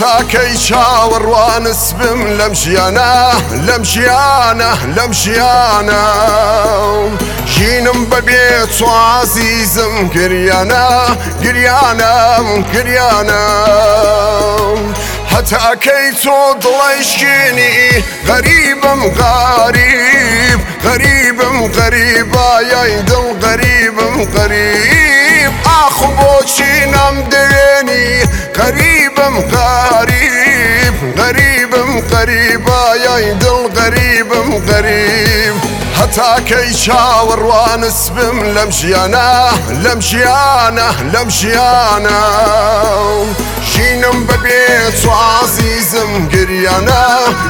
هەتاکەی چاوەڕوانس بم لەم ژیانە لەم ژیانە ژینم بەبێ تۆ عەزیزم گریانە هەتاکەی تۆ دڵەیشکێنی غەریبم غەریبایای دڵ غەریبم ئاخ بۆچی نەمدێنی غەریبم غەریبایای دڵ غەریبم هەتاکەی چاوەڕوانس بم لەم ژیانە ژینم بەبێ تۆ عەزیزم گریانە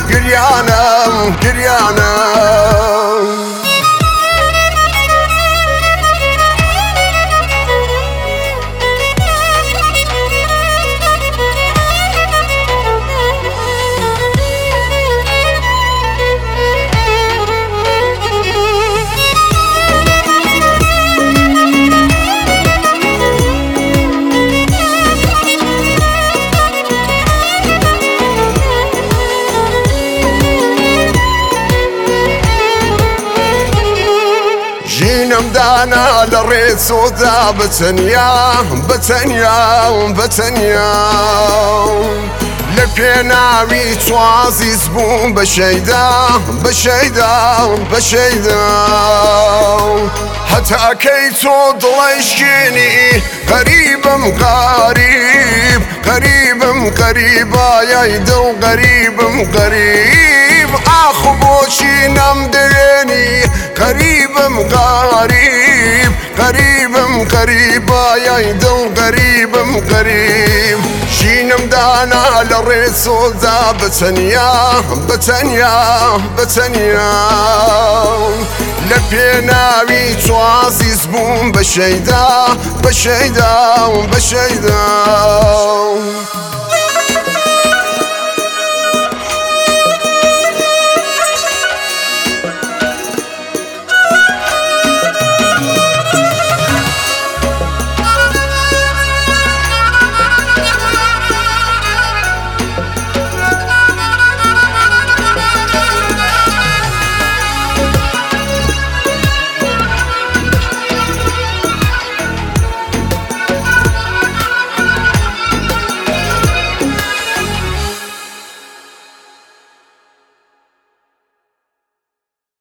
ژینم دانا لە ڕێچۆدا بەتەنیا لە پێناوی تۆ عەزیز بووم بەشەیدا هەتاکەی تۆ دڵەیشکێنی غەریبم غەریبایای دڵ غەریبم ئاخ بۆچی نەمدێنی غەریبم غەریبایای دڵ غەریبم ژینم دانا لە ڕێچۆدا بەتەنیا لە پێناوی تۆ عەزیز بووم بەشەیدا